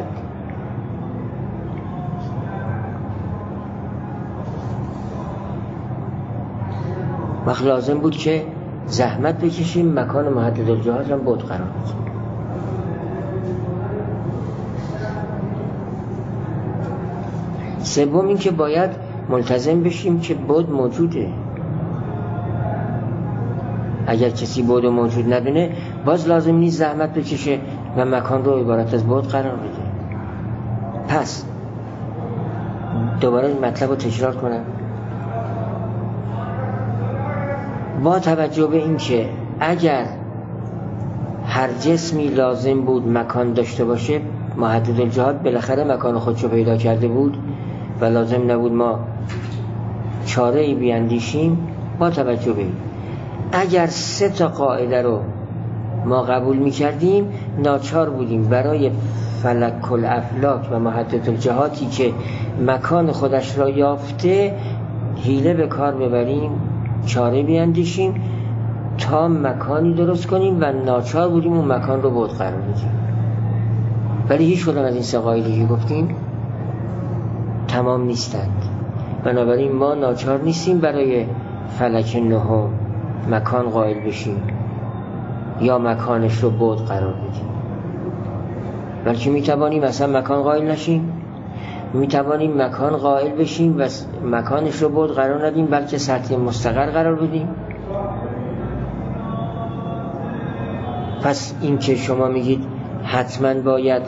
وقت لازم بود که زحمت بکشیم مکان محدد الجهات هم بعد قرار بدیم. سوم این که باید ملتزم بشیم که بعد موجوده. اگر کسی بعد موجود ندونه باز لازم نیست زحمت بکشه و مکان رو عبارت از بعد قرار بده. پس دوباره این مطلب رو تکرار کنم. با توجه به این که اگر هر جسمی لازم بود مکان داشته باشه، محدد الجهات بالاخره مکان خودشو پیدا کرده بود و لازم نبود ما چاره ای بیندیشیم. با توجه به این اگر 3 تا قاعده رو ما قبول میکردیم، ناچار بودیم برای فلک الافلاک و محدد الجهاتی که مکان خودش را یافته حیله به کار ببریم، چاره بیندیشیم تا مکانی درست کنیم و ناچار بودیم اون مکان رو بعد قرار بدیم. ولی هیچ کدام از این 3 قاعده که گفتیم تمام نیستند. بنابراین ما ناچار نیستیم برای فلک 9 مکان قائل بشیم یا مکانش رو بعد قرار بدیم، بلکه میتوانیم اصلا مکان قائل نشیم، میتوانیم مکان قائل بشیم و مکانش رو بعد قرار ندیم، بلکه سطح مستقر قرار بدیم. پس این که شما میگید حتما باید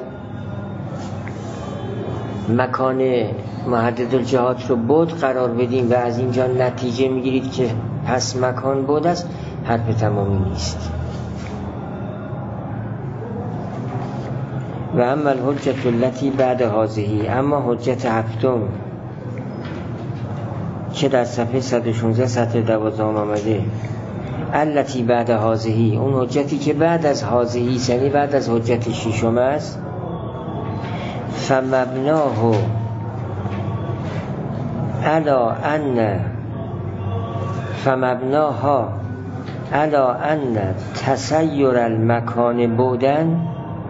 مکان محدد الجهات رو بعد قرار بدیم و از اینجا نتیجه میگیرید که پس مکان بعد است، حرف تمامی نیست. و اما الحجت التي بعد هذه، اما حجت 7 که در صفحه 116 سطر 12 آمده، التي بعد هذه، اون حجتی که بعد از هذه یعنی بعد از حجت 6 است، فمبناه علا ان فمبناها علا ان تسیر المکان بودن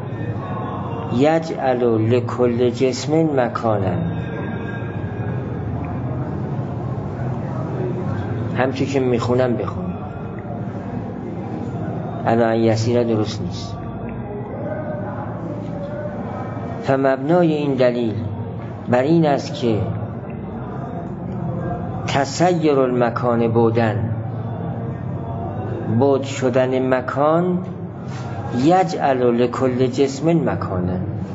یجعل لکل جسم مکانا. همچی که میخونم بخون، الان یسیره درست نیست. فمبنای این دلیل بر این است که تسیر المکان بودن، بود شدن مکان، یجعل لکل جسم مکانا،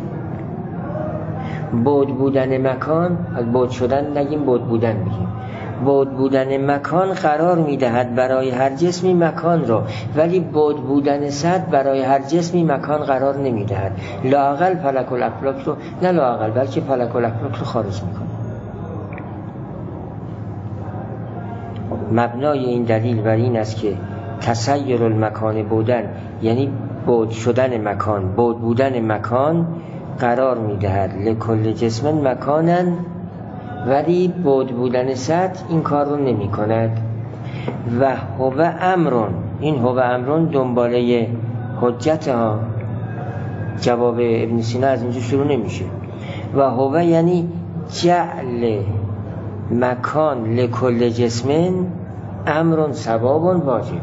بود بودن مکان، از بود شدن نگیم بود بودن بگیم، بود بودن مکان قرار میدهد برای هر جسمی مکان را، ولی بود بودن سطح برای هر جسمی مکان قرار نمیدهد. لااقل فلک الافلاک رو، نه لااقل بلکه فلک الافلاک رو خارج میکنه. مبنای این دلیل بر این است که تسیر المکان بودن یعنی بود شدن مکان، بود بودن مکان قرار میدهد لکل جسم مکانن، ولی بود بودن سطح این کار رو نمی کند. و هو امرون، این هو امرون دنباله حجت ها، جواب ابن سینا از اینجا شروع نمیشه. و هو یعنی جعل مکان لکل جسم امرون ثوابون واجب.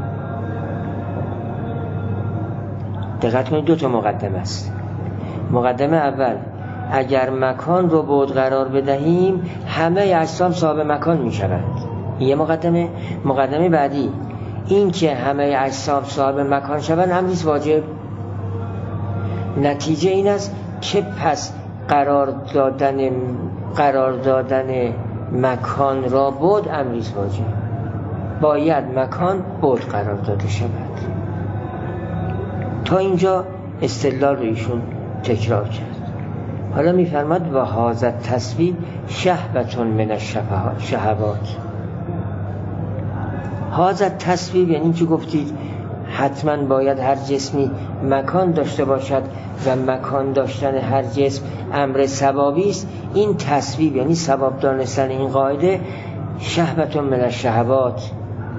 دقت کنید 2 تا مقدمه است. مقدمه اول، اگر مکان رو بعد قرار بدهیم همه اجسام صاحب مکان می شوند. یه مقدمه. مقدمه بعدی، این که همه اجسام صاحب مکان شوند امریست واجب. نتیجه این است که پس قرار دادن مکان را بعد امریست واجب، باید مکان بعد قرار داده شود. تا اینجا استدلال رو ایشون تکرار کرد. حالا میفرماد و هذا تصویب شهوتون من الشهوات. هذا تصویب یعنی که گفتید حتما باید هر جسمی مکان داشته باشد و مکان داشتن هر جسم امر ثوابی است. این تصویب یعنی ثواب دانستن این قاعده شهوتون من الشهوات،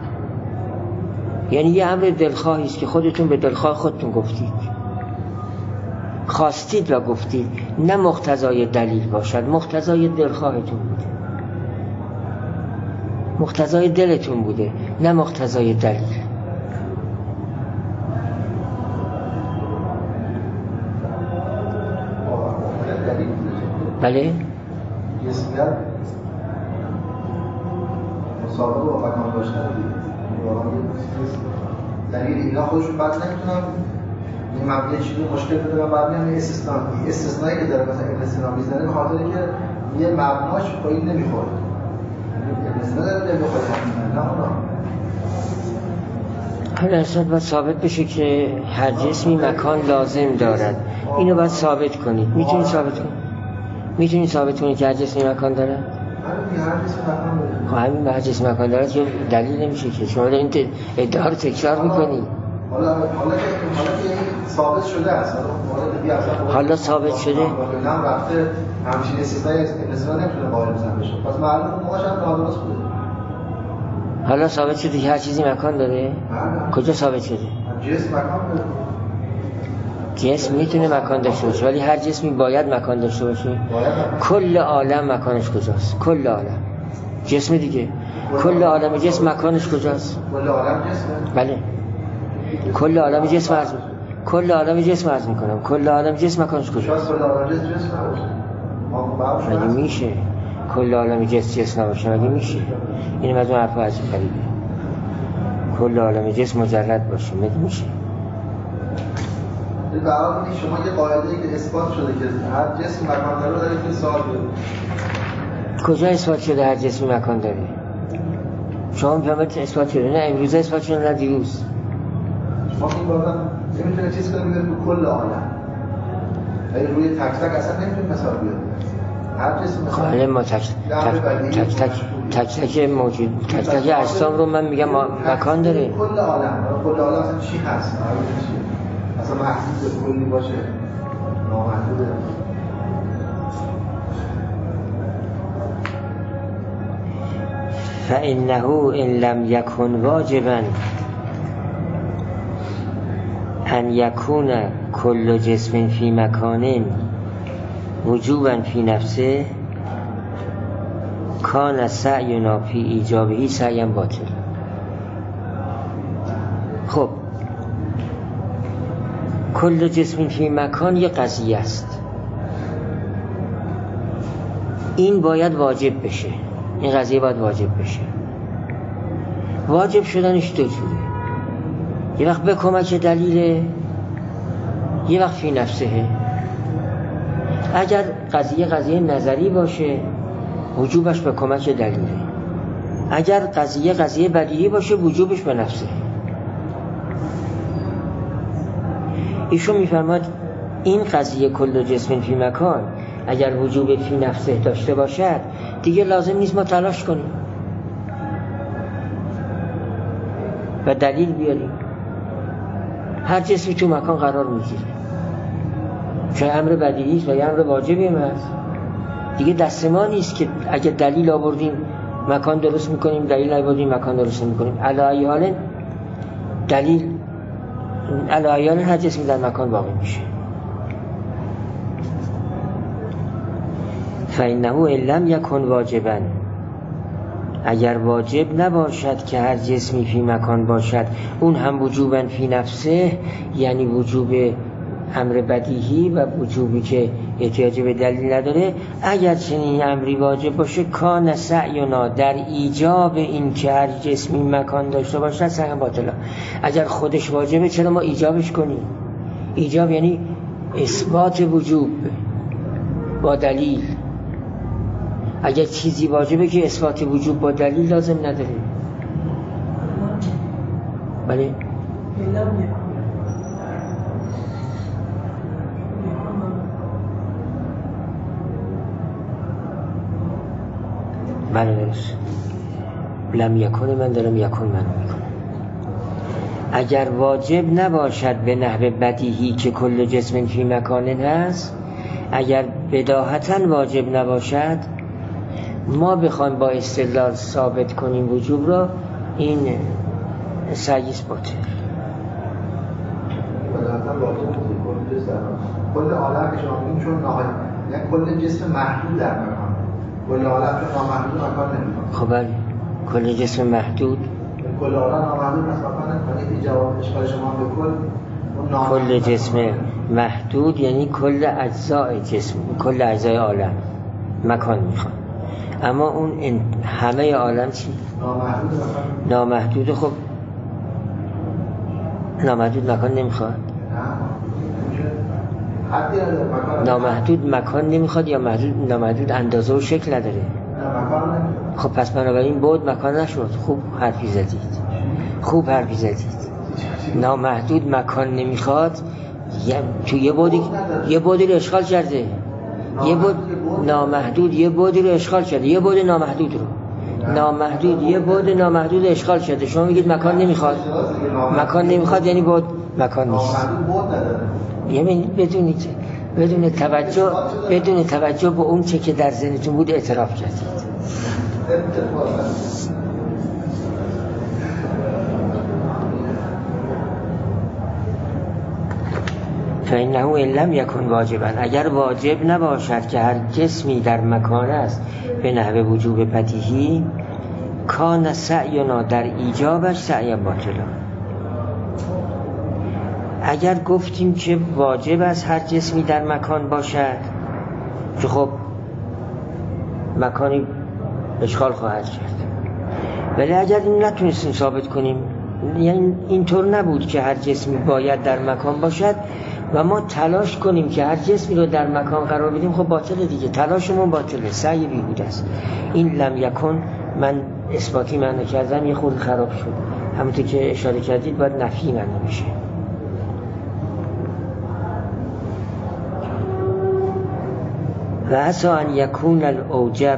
یعنی یه امر دلخواهی است که خودتون به دلخواه خودتون گفتید، خواستید و گفتید، نه مقتضای دلیل باشد، مقتضای دلخواهتون بوده، مقتضای دلتون بوده، نه مقتضای دلیل. بله؟ یه سیگر مسابقه با مکان داشتن دلیل اینا خودشون بعد نمیتونم این مبنی چیزی مشکل بده و بعد میام استثنایی که داره مثلا ابن سینا میزنه به خاطر که یه مبناش با این نمیخوره. مثلا داره نمیخوره نه حالا اصلا باید ثابت بشه که هر جسمی مکان لازم دارد. اینو باید ثابت کنید. میتونید ثابت کنید؟ میتونید ثابت کنید که هر جسمی مکان دارد؟ هر جسمی مکان دارد. خب همین به هر جسمی مکان دارد که دلیل نمیشه که شما این ادعا رو تکرار میکنید. حالا که ثابت شده است. حالا ثابت شده؟ نه رفته همچین استثنایی نمیتونه قائل بشه. پس معلومه موهاش هم نادرست بوده. حالا ثابت شده که هر چیزی مکان داره؟ کجا ثابت شده؟ جسم مکان داره. جسم میتونه مکان داشته باشه ولی هر جسمی باید مکان داشته باشه. کل عالم مکانش کجاست؟ کل عالم جسم دیگه. کل عالم جسم مکانش کجاست؟ کل عالم جسمه؟ بله. کل عالم جسم عرض میکنم. کل عالم جسم عرض میکنم. کل عالم جسم مکانش کجاست؟ کل عالم جسم نباشه. مگه میشه کل عالم جسم نباشه؟ مگه میشه؟ این از اون حرفا عجیب غریبه. کل عالم جسم مجرد باشه مگه میشه؟ به حال شما یه قاعده‌ای که اثبات شده که هر جسم مکان داره داره که سوال داره. کجا اثبات شده هر جسمی مکان داره؟ شما میفهمید اثبات شده؟ نه امروز اثبات شده نه دیروز. شما این بازم نمیتونه چیز کنه میده تو کل عالم. ولی روی تک تک اصلا نمیتونه مثال بیاره. هر جسم مثلا ما تک موجود تک تک اجسام رو من میگم مکان داره. کل عالم اصلا چی هست؟ اصلا محدود کلی باشه نامحدوده. فإنه إن لم يكن واجبا أن يكون كل جسم في مكان وجوبا في نفسه كان سعينا في إيجابه سعيا باطل. خب کل جسم فی مکان یه قضیه است. این باید واجب بشه. این قضیه باید واجب بشه. واجب شدنش دو جوره. یه وقت به کمک دلیله، یه وقت فی نفسه. اگر قضیه نظری باشه وجوبش به کمک دلیله. اگر قضیه بدیهی باشه وجوبش به نفسه. ایشون میفرماد این قضیه کل جسم فی مکان اگر وجوب فی نفسه داشته باشد دیگه لازم نیست ما تلاش کنیم و دلیل بیاریم. هر جسمی تو مکان قرار میگیره، چه امر بدیهی است و یا امر واجبی هم هست. دیگه دست ما نیست که اگه دلیل آوردیم مکان درست میکنیم، دلیل آوردیم مکان درست میکنیم. علی ای حال دلیل علایان هر جسمی در مکان باقی میشه. فإنه إن لم يكن واجبا اگر واجب نباشد که هر جسمی فی مکان باشد، اون هم وجوبا فی نفسه یعنی وجوب امر بدیهی و وجوبی که احتیاج به دلیل نداره. اگر چنین امری واجب باشه کان سعینا در ایجاب این که هر جسمی مکان داشته باشد سعی باطلا. اگر خودش واجبه چرا ما ایجابش کنیم؟ ایجاب یعنی اثبات وجوب با دلیل. اگر چیزی واجبه که اثبات وجوب با دلیل لازم نداره. بله بله درست. لم یکن من دارم یکن من میکنم. اگر واجب نباشد به نحو بدیهی که کل جسم فی مکان هست، اگر بداهتا واجب نباشد، ما بخوایم با استدلال ثابت کنیم وجوب را، این سعیست باطل. کل عالم که شما میگیم چون یعنی کل جسم محدود در مکان، کل عالم چون نامحدود مکان نمیکنه. خب بله کل جسم محدود، کل عالم نامحدود مکان نمیکنه. جواب اشکال شما به کل جسم محدود یعنی کل اجزای جسم، کل اجزای عالم مکان میخواد. اما اون همه عالم چی؟ نامحدود. خب نامحدود مکان نمیخواد. حدی نداره مکان. نامحدود مکان نمیخواد یا نامحدود اندازه و شکل نداره؟ نه مکان نمیخواد. خب پس بنابراین بود مکان نشد. خوب حرفی زدید. نامحدود مکان نمیخواد، تو یه بودی رو اشغال کرده. نامحدود یه بودی رو اشغال کرده، یه بود نامحدود رو. نامحدود یه بود نامحدود اشغال کرده. شما میگید مکان نمیخواد یعنی بود مکان نیست. یعنی بدون توجه به اون چه که در ذهنتون بود اعتراف کردید. فإنه إن لم يكن واجبا، اگر واجب نباشد که هر جسمی در مکان است به نحو وجوب بدیهی، کان سعینا در ایجابش سعی باطلا. اگر گفتیم که واجب است هر جسمی در مکان باشد که خب مکانی اشغال خواهد کرد، ولی اگر این نتونستیم ثابت کنیم، یعنی اینطور نبود که هر جسمی باید در مکان باشد و ما تلاش کنیم که هر جسمی رو در مکان قرار بدیم، خب باطله دیگه، تلاشمون باطله، سعی بیهوده است. این لم یکن، من اثباتی معنی کردم یه خورده خراب شد، همونطور که اشاره کردید باید نفی معنی میشه. و عسا ان یکون الاوجب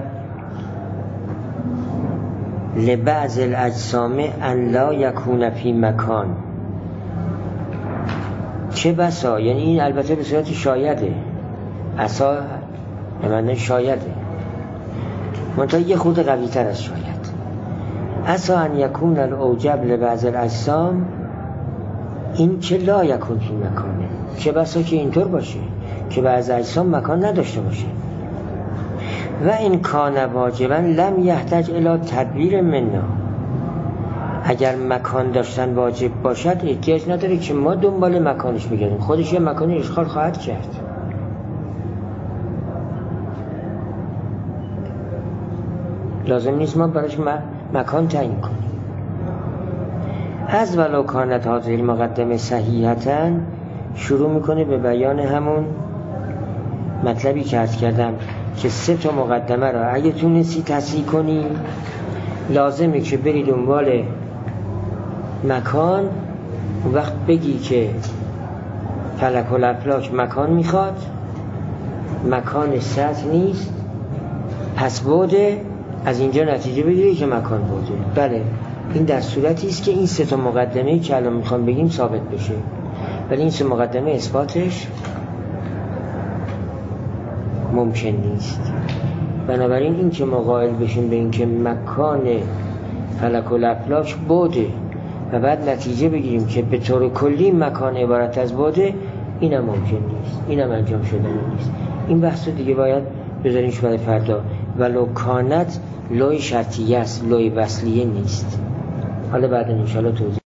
لبعض الاجسام ان لا یکون فی مکان. چه بسا، یعنی این البته به صورت شایده، عسا معنی شایده، منتها یه خود قوی تر از شاید. عسا ان یکون الاوجب لبعض الاجسام، این که لا یکون فی مکانه، چه بسا که اینطور باشه که بعض اجسام مکان نداشته باشه. و این کان واجبا لم یحتاج الی تدبیر منا، اگر مکان داشتن واجب باشد احتیاج نداره که ما دنبال مکانش بگردیم، خودش یه مکانی اشغال خواهد کرد. لازم نیست ما براش مکان تعیین کنیم. از ولو کانت هذه المقدمه صحیحةً، شروع میکنه به بیان همون مطلبی که عرض کردم که 3 مقدمه را اگه تونستی تصحیح کنی، لازمه که بری دنبال مکان. وقت بگی که فلک الافلاک مکان میخواد، مکان سطح نیست، پس بوده، از اینجا نتیجه بگیری که مکان بوده. بله، این در صورتی است که این 3 مقدمه که الان میخوام بگیم ثابت بشه، ولی این 3 مقدمه اثباتش ممکن نیست. بنابراین این که ما قائل بشیم به این که مکان فلک الافلاک بوده و بعد نتیجه بگیریم که به طور کلی مکان عبارت از بوده، اینم ممکن نیست، اینم انجام شدنی نیست. این بحث دیگه باید بذاریمش برای فردا. ولو کانت لوی شرطیه است، لوی وصلیه نیست. حالا بعد انشاءالله توضیح